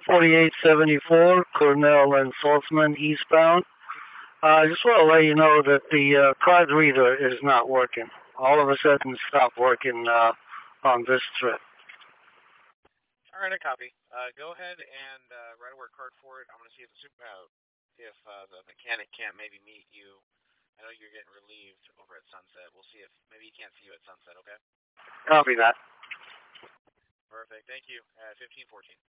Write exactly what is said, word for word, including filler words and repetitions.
forty-eight seventy-four, Cornell and Saltzman eastbound. Uh, I just want to let you know that the uh, card reader is not working. All of a sudden stopped working uh, on this trip. All right, I copy. Uh, go ahead and uh, write a work card for it. I'm going to see if the super, uh, if uh, the mechanic can't maybe meet you. I know you're getting relieved over at Sunset. We'll see if maybe he can't see you at Sunset. Okay. Copy that. Perfect. Thank you. Uh, fifteen fourteen.